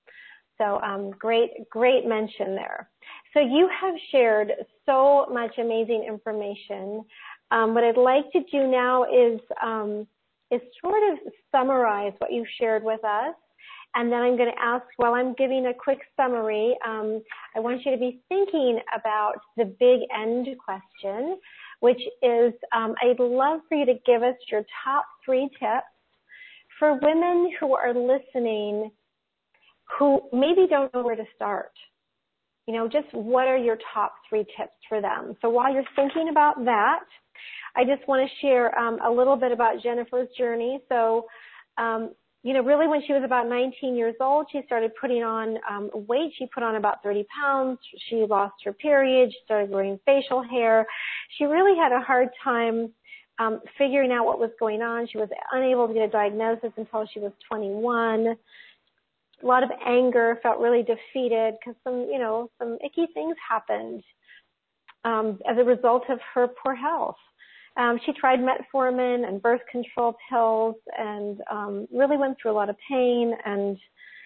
So um, great, great mention there. So you have shared so much amazing information. Um, what I'd like to do now is um, is sort of summarize what you've shared with us. And then I'm going to ask, while I'm giving a quick summary, um, I want you to be thinking about the big end question, which is um, I'd love for you to give us your top three tips for women who are listening who maybe don't know where to start. You know, just what are your top three tips for them? So while you're thinking about that, I just want to share um, a little bit about Jennifer's journey. So, um, you know, really when she was about nineteen years old, she started putting on um, weight. She put on about thirty pounds. She lost her period. She started growing facial hair. She really had a hard time um, figuring out what was going on. She was unable to get a diagnosis until she was twenty-one. A lot of anger, felt really defeated because some, you know, some icky things happened um, as a result of her poor health. Um, she tried metformin and birth control pills and um, really went through a lot of pain. And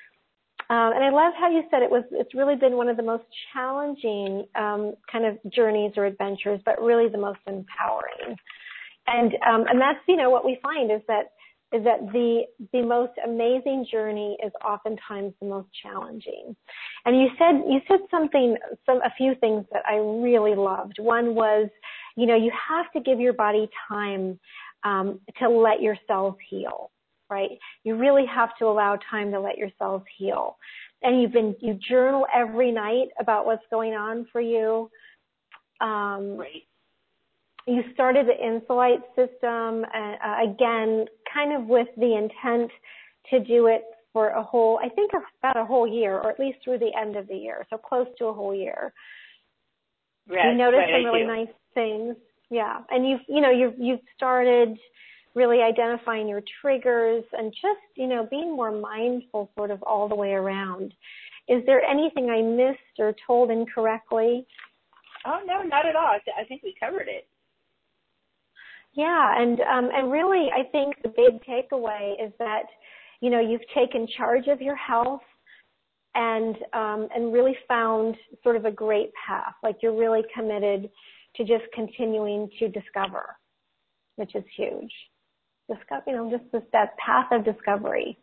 um, and I love how you said it was. It's really been one of the most challenging um, kind of journeys or adventures, but really the most empowering. And um, and that's, you know, what we find is that is that the the most amazing journey is oftentimes the most challenging. And you said you said something, some a few things that I really loved. One was, you know, you have to give your body time um, to let your cells heal, right? You really have to allow time to let your cells heal. And you've been you journal every night about what's going on for you. Um, right. You started the Insulite system, uh, again, kind of with the intent to do it for a whole, I think about a whole year, or at least through the end of the year, so close to a whole year. Right, you noticed right, some really nice things, yeah. And you've, you know, you've you've started really identifying your triggers and just, you know, being more mindful, sort of all the way around. Is there anything I missed or told incorrectly? Oh no, not at all. I, th- I think we covered it. Yeah, and um, and really, I think the big takeaway is that, you know, you've taken charge of your health and um, and really found sort of a great path. Like you're really committed to just continuing to discover, which is huge. Discover, you know, just this, that path of discovery.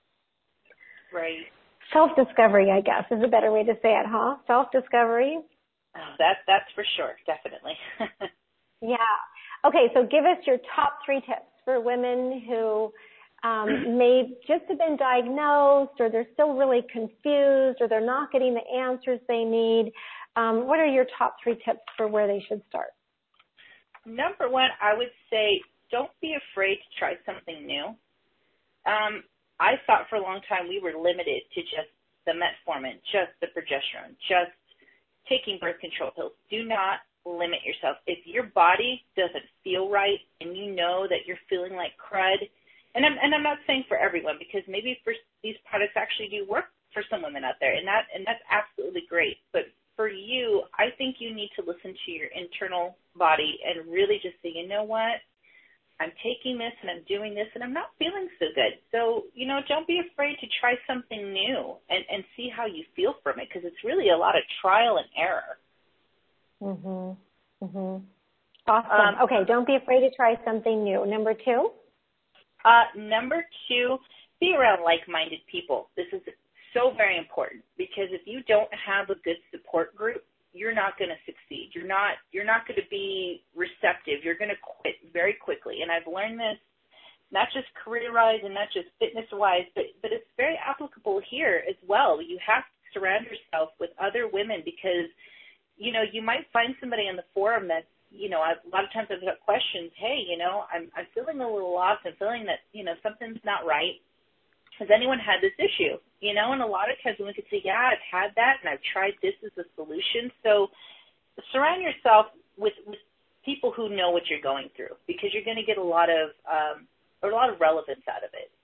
Right. Self-discovery, I guess, is a better way to say it, huh? Self-discovery. Oh, that that's for sure, definitely. Yeah. Okay, so give us your top three tips for women who um, may just have been diagnosed, or they're still really confused, or they're not getting the answers they need. Um, what are your top three tips for where they should start? Number one, I would say don't be afraid to try something new. Um, I thought for a long time we were limited to just the metformin, just the progesterone, just taking birth control pills. Do not limit yourself. If your body doesn't feel right and you know that you're feeling like crud, and I'm, and I'm not saying for everyone, because maybe for these products actually do work for some women out there, and that and that's absolutely great. But for you, I think you need to listen to your internal body and really just say, you know what, I'm taking this and I'm doing this and I'm not feeling so good. So, you know, don't be afraid to try something new and, and see how you feel from it, because it's really a lot of trial and error. Mhm. Mhm. Awesome. Um, okay, don't be afraid to try something new. Number two? Uh, number two, be around like-minded people. This is so very important, because if you don't have a good support group, you're not going to succeed. You're not, you're not going to be receptive. You're going to quit very quickly. And I've learned this not just career-wise and not just fitness-wise, but, but it's very applicable here as well. You have to surround yourself with other women, because, you know, you might find somebody on the forum that, you know, I've, a lot of times I've got questions, hey, you know, I'm, I'm feeling a little lost. I'm feeling that, you know, something's not right. Has anyone had this issue? You know, and a lot of times we could say, yeah, I've had that and I've tried this as a solution. So surround yourself with, with people who know what you're going through, because you're going to get a lot of, um, a lot of relevance out of it.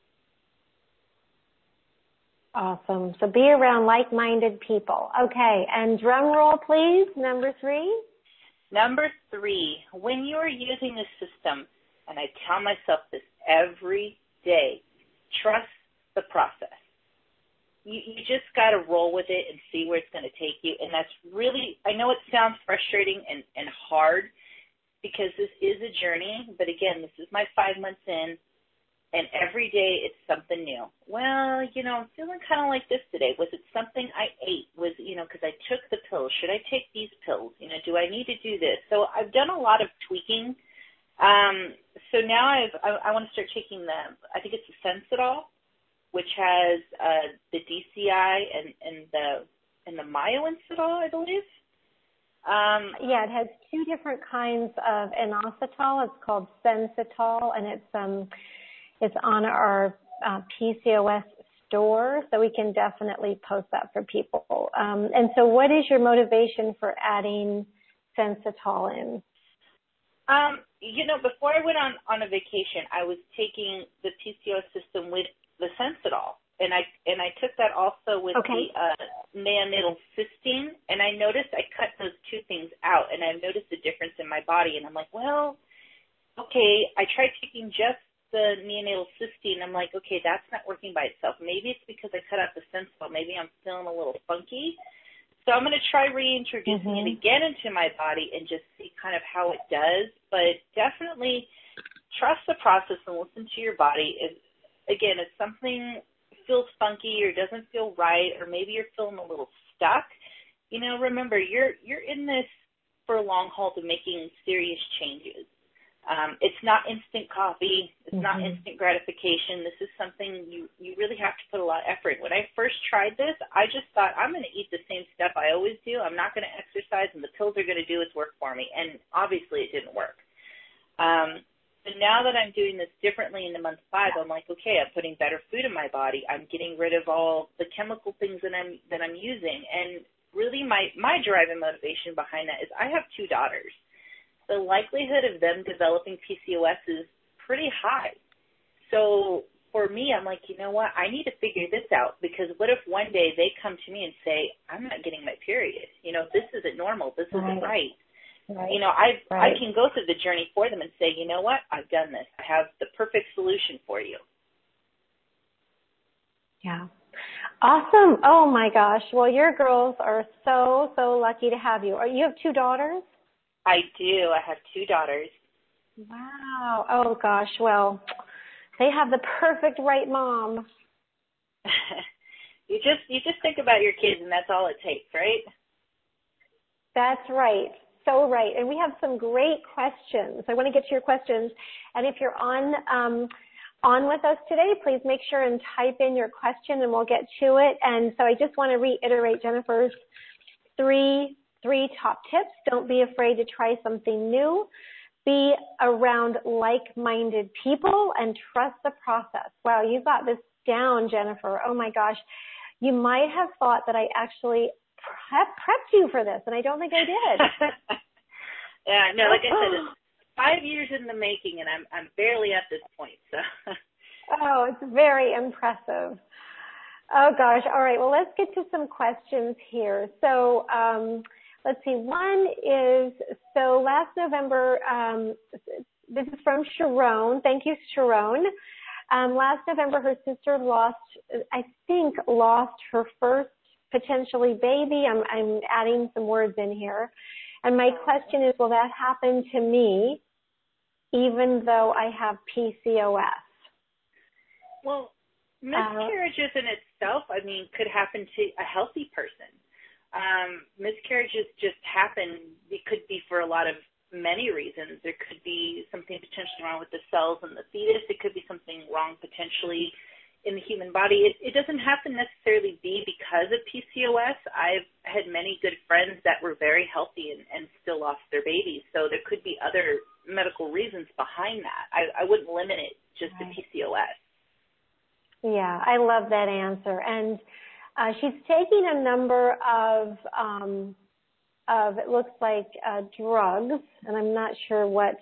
Awesome. So be around like-minded people. Okay, and drum roll, please. Number three. Number three, when you are using the system, and I tell myself this every day, trust the process. You, you just got to roll with it and see where it's going to take you. And that's really, I know it sounds frustrating and, and hard, because this is a journey. But again, this is my five months in, and every day it's something new. Well, you know, I'm feeling kind of like this today. Was it something I ate? Was, you know, because I took the pills. Should I take these pills? You know, do I need to do this? So I've done a lot of tweaking. Um, so now I've, I, I want to start taking the, I think it's the Sensidol, which has uh, the D C I and, and the and the Myoinsitol, I believe. Um, yeah, it has two different kinds of inositol. It's called Sensitol, and it's um, it's on our uh, P C O S store, so we can definitely post that for people. Um, and so, what is your motivation for adding Sensitol in? Um, you know, before I went on, on a vacation, I was taking the P C O S system with the Sensidol, and I and I took that also with okay. the uh, neonatal cysteine, and I noticed I cut those two things out, and I've noticed a difference in my body, and I'm like, well, okay, I tried taking just the neonatal cysteine. I'm like, okay, that's not working by itself. Maybe it's because I cut out the Sensidol. Maybe I'm feeling a little funky. So I'm going to try reintroducing mm-hmm. it again into my body and just see kind of how it does. But definitely trust the process and listen to your body. If, again, if something feels funky or doesn't feel right, or maybe you're feeling a little stuck, you know, remember, you're you're in this for a long haul to making serious changes. Um, it's not instant coffee. It's mm-hmm. not instant gratification. This is something you, you really have to put a lot of effort in. When I first tried this, I just thought, I'm going to eat the same stuff I always do. I'm not going to exercise, and the pills are going to do its work for me. And obviously it didn't work. Um, but now that I'm doing this differently in the month five, I'm like, okay, I'm putting better food in my body. I'm getting rid of all the chemical things that I'm that I'm using. And really my, my drive and motivation behind that is I have two daughters. The likelihood of them developing P C O S is pretty high. So for me, I'm like, you know what? I need to figure this out, because what if one day they come to me and say, I'm not getting my period. You know, this isn't normal. This isn't right. right. You know, I right. I can go through the journey for them and say, you know what? I've done this. I have the perfect solution for you. Yeah. Awesome. Oh, my gosh. Well, your girls are so, so lucky to have you. Are, you have two daughters? I do. I have two daughters. Wow. Oh, gosh. Well, they have the perfect right mom. you just you just think about your kids, and that's all it takes, right? That's right. So right. And we have some great questions. I want to get to your questions. And if you're on um, on with us today, please make sure and type in your question and we'll get to it. And so I just want to reiterate Jennifer's three, three top tips. Don't be afraid to try something new. Be around like-minded people and trust the process. Wow, you got this down, Jennifer. Oh my gosh. You might have thought that I actually prep, prepped you for this, and I don't think I did. Yeah, no, like I said, it's five years in the making, and I'm I'm barely at this point. So. Oh, it's very impressive. Oh gosh. All right. Well, let's get to some questions here. So, um, let's see. One is so last November. Um, this is from Sharon. Thank you, Sharon. Um, last November, her sister lost, I think, lost her first potentially baby. I'm I'm adding some words in here. And my question is, will that happen to me, even though I have P C O S? Well, miscarriages uh, in itself, I mean, could happen to a healthy person. Um, miscarriages just happen. It could be for a lot of many reasons. There could be something potentially wrong with the cells in the fetus. It could be something wrong potentially in the human body. It, it doesn't have to necessarily be because of P C O S. I've had many good friends that were very healthy and, and still lost their babies. So there could be other medical reasons behind that. I, I wouldn't limit it just right. to P C O S. Yeah, I love that answer. And uh, she's taking a number of, um, of it looks like uh, drugs, and I'm not sure what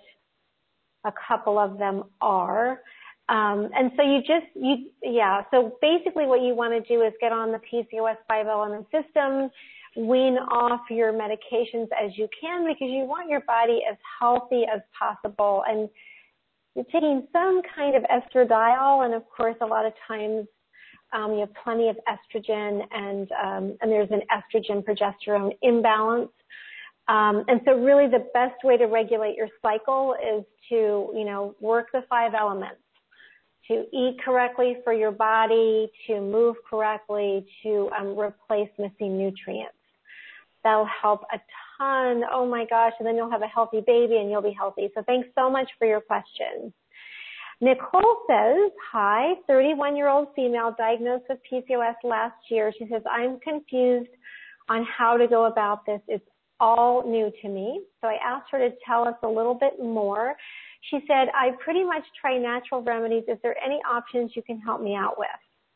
a couple of them are. Um, and so you just, you, yeah, so basically what you want to do is get on the P C O S five element system, wean off your medications as you can because you want your body as healthy as possible. And you're taking some kind of estradiol, and of course a lot of times um, you have plenty of estrogen, and, um, and there's an estrogen-progesterone imbalance. Um, and so really the best way to regulate your cycle is to, you know, work the five elements. To eat correctly for your body, to move correctly, to um, replace missing nutrients. That'll help a ton. Oh my gosh, and then you'll have a healthy baby and you'll be healthy. So thanks so much for your question. Nicole says, hi, thirty-one-year-old female diagnosed with P C O S last year. She says, I'm confused on how to go about this. It's all new to me. So I asked her to tell us a little bit more. She said, I pretty much try natural remedies. Is there any options you can help me out with?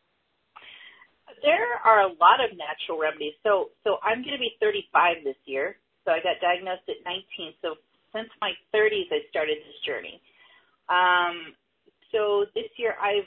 There are a lot of natural remedies. So so I'm going to be thirty-five this year. So I got diagnosed at nineteen. So since my thirties, I started this journey. Um, so this year I've,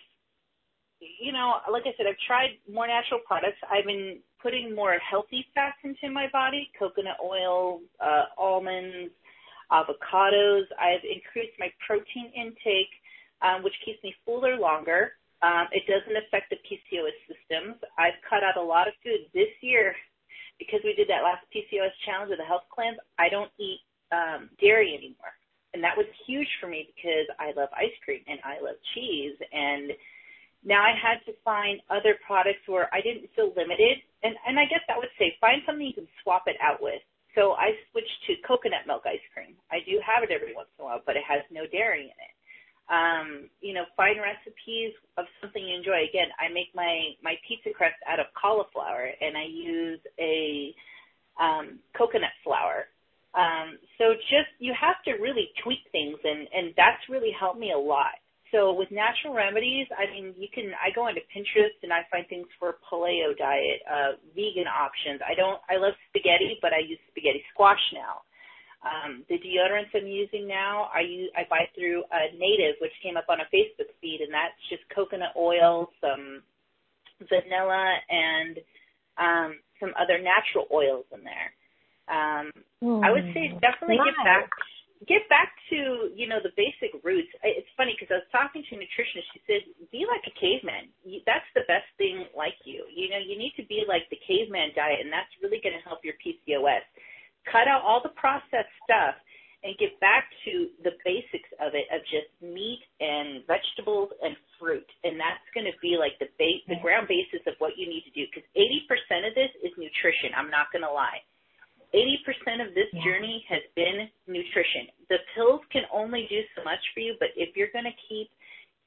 you know, like I said, I've tried more natural products. I've been putting more healthy fats into my body, coconut oil, uh, almonds, avocados. I've increased my protein intake, um, which keeps me fuller longer. Um, it doesn't affect the P C O S systems. I've cut out a lot of food this year because we did that last P C O S challenge with the health cleanse. I don't eat um, dairy anymore, and that was huge for me because I love ice cream and I love cheese. And now I had to find other products where I didn't feel limited, and and I guess that would say find something you can swap it out with. So I switched to coconut milk ice cream. I do have it every once in a while, but it has no dairy in it. Um, you know, find recipes of something you enjoy. Again, I make my, my pizza crust out of cauliflower, and I use a um, coconut flour. Um, so just you have to really tweak things, and, and that's really helped me a lot. So with natural remedies, I mean, you can, I go into Pinterest and I find things for paleo diet, uh, vegan options. I don't, I love spaghetti, but I use spaghetti squash now. Um, the deodorants I'm using now, I use, I buy through uh, Native, which came up on a Facebook feed, and that's just coconut oil, some vanilla, and um, some other natural oils in there. Um, mm, I would say definitely nice. get back Get back to, you know, the basic roots. It's funny because I was talking to a nutritionist. She said, be like a caveman. You, that's the best thing like you. You know, you need to be like the caveman diet, and that's really going to help your P C O S. Cut out all the processed stuff and get back to the basics of it, of just meat and vegetables and fruit. And that's going to be like the base, the ground basis of what you need to do, because eighty percent of this is nutrition. I'm not going to lie. eighty percent of this yeah. journey has been nutrition. The pills can only do so much for you, but if you're going to keep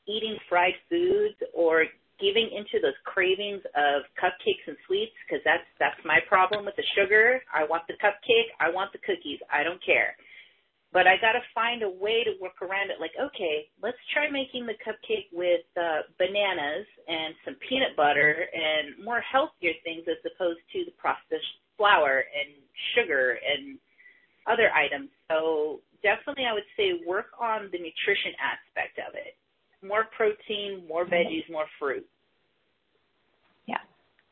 eating fried foods or giving into those cravings of cupcakes and sweets, because that's that's my problem with the sugar. I want the cupcake. I want the cookies. I don't care. But I got to find a way to work around it. Like, okay, let's try making the cupcake with uh, bananas and some peanut butter and more healthier things as opposed to the processed flour and sugar and other items. So definitely I would say work on the nutrition aspect of it. More protein, more veggies, more fruit. Yeah.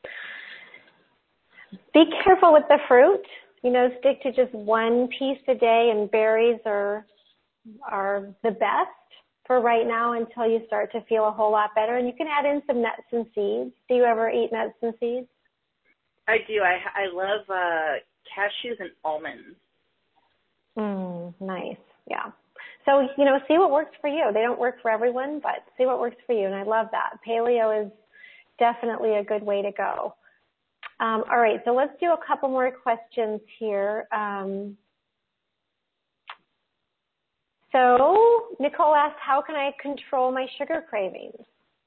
Be careful with the fruit. You know, stick to just one piece a day, and berries are are the best for right now until you start to feel a whole lot better. And you can add in some nuts and seeds. Do you ever eat nuts and seeds? I do. I I love uh, cashews and almonds. Mm, nice. Yeah. So, you know, see what works for you. They don't work for everyone, but see what works for you. And I love that. Paleo is definitely a good way to go. Um, all right, so let's do a couple more questions here. Um, so Nicole asked, how can I control my sugar cravings?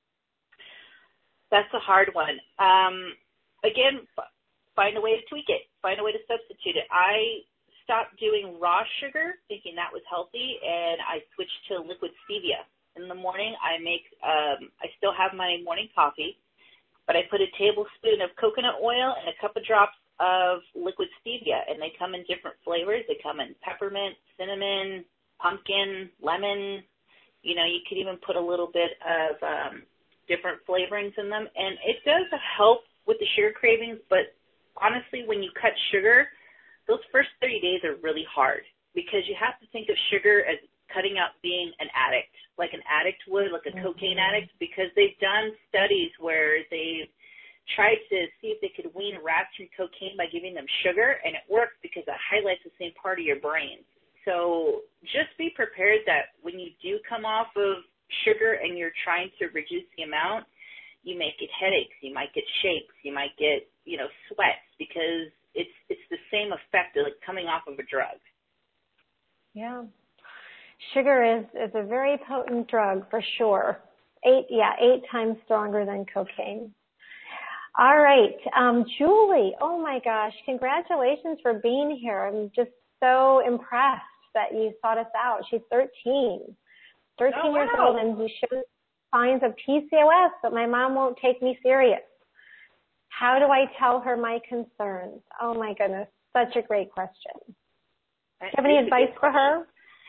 That's a hard one. Um, again, f- find a way to tweak it. Find a way to substitute it. I stopped doing raw sugar, thinking that was healthy, and I switched to liquid stevia. In the morning, I make, um, I still have my morning coffee, but I put a tablespoon of coconut oil and a couple of drops of liquid stevia, and they come in different flavors. They come in peppermint, cinnamon, pumpkin, lemon. You know, you could even put a little bit of um, different flavorings in them, and it does help with the sugar cravings, but honestly, when you cut sugar, those first thirty days are really hard because you have to think of sugar as cutting out being an addict, like an addict would, like a cocaine addict, because they've done studies where they've tried to see if they could wean rats from cocaine by giving them sugar, and it works because it highlights the same part of your brain. So just be prepared that when you do come off of sugar and you're trying to reduce the amount, you might get headaches, you might get shakes, you might get, you know, sweats, because it's it's the same effect of like coming off of a drug. Yeah. Sugar is, is a very potent drug for sure. Eight, yeah, eight times stronger than cocaine. All right. Um, Julie, oh my gosh, congratulations for being here. I'm just so impressed that you sought us out. She's thirteen. thirteen oh, wow. years old, and she shows signs of P C O S, but my mom won't take me serious. How do I tell her my concerns? Oh my goodness, such a great question. Do you have any advice for her?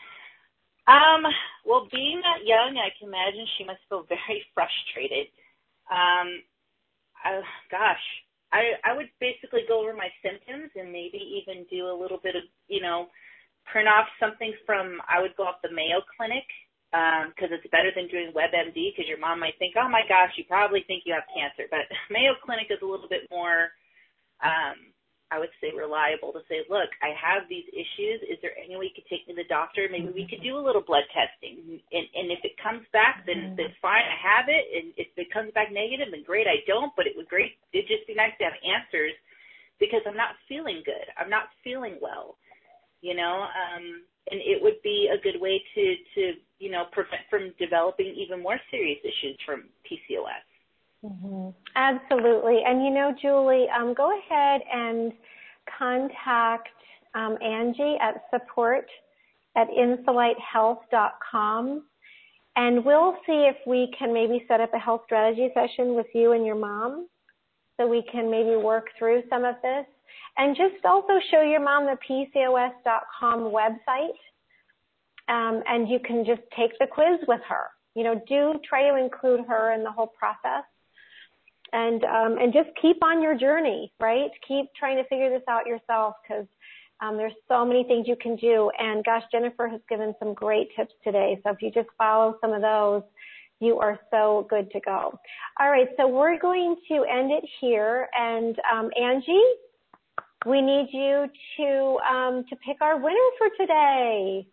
Um, well, being that young, I can imagine she must feel very frustrated. Um, I, gosh, I, I would basically go over my symptoms and maybe even do a little bit of, you know, print off something from, I would go off the Mayo Clinic, because um, it's better than doing WebMD, because your mom might think, oh my gosh, you probably think you have cancer. But Mayo Clinic is a little bit more, um, I would say, reliable to say, look, I have these issues. Is there any way you could take me to the doctor? Maybe we could do a little blood testing. And, and if it comes back, then it's fine. I have it. And if it comes back negative, then great, I don't. But it would great. It'd just be nice to have answers because I'm not feeling good. I'm not feeling well, you know. Um, and it would be a good way to, to, you know, prevent from developing even more serious issues from P C O S. Mm-hmm. Absolutely. And, you know, Julie, um, go ahead and contact um, Angie at support at insulite health dot com, and we'll see if we can maybe set up a health strategy session with you and your mom so we can maybe work through some of this. And just also show your mom the P C O S dot com website, um, and you can just take the quiz with her. You know, do try to include her in the whole process. And um, and just keep on your journey, right? Keep trying to figure this out yourself because um, there's so many things you can do. And gosh, Jennifer has given some great tips today. So if you just follow some of those, you are so good to go. All right, so we're going to end it here. And um, Angie, we need you to um, to pick our winner for today.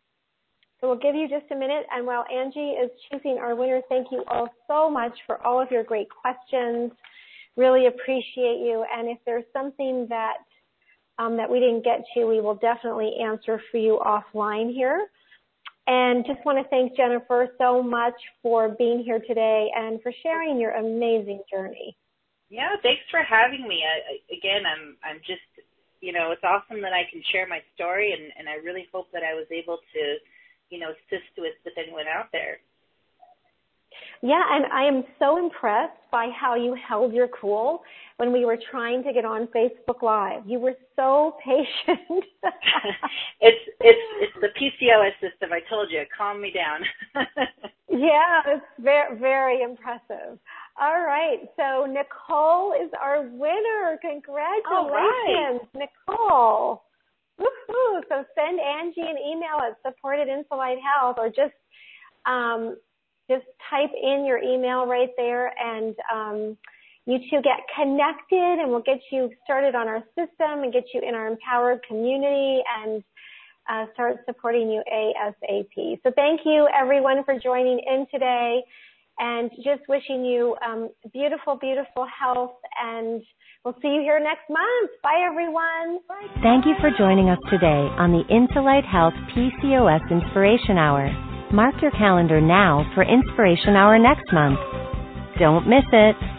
So we'll give you just a minute, and while Angie is choosing our winner, thank you all so much for all of your great questions. Really appreciate you, and if there's something that um, that we didn't get to, we will definitely answer for you offline here. And just want to thank Jennifer so much for being here today and for sharing your amazing journey. Yeah, thanks for having me. I, again, I'm I'm just, you know, it's awesome that I can share my story, and, and I really hope that I was able to, you know, assist with, with anyone out there. Yeah, and I am so impressed by how you held your cool when we were trying to get on Facebook Live. You were so patient. it's it's it's the P C O S system. I told you, calm me down. Yeah, it's very very impressive. All right, so Nicole is our winner. Congratulations, right. Nicole. Woohoo! So send Angie an email at support at Insulight Health, or just um, just type in your email right there, and um, you two get connected, and we'll get you started on our system and get you in our empowered community and uh, start supporting you ASAP. So thank you, everyone, for joining in today, and just wishing you um, beautiful, beautiful health, and we'll see you here next month. Bye, everyone. Bye. Thank you for joining us today on the Insulight Health P C O S Inspiration Hour. Mark your calendar now for Inspiration Hour next month. Don't miss it.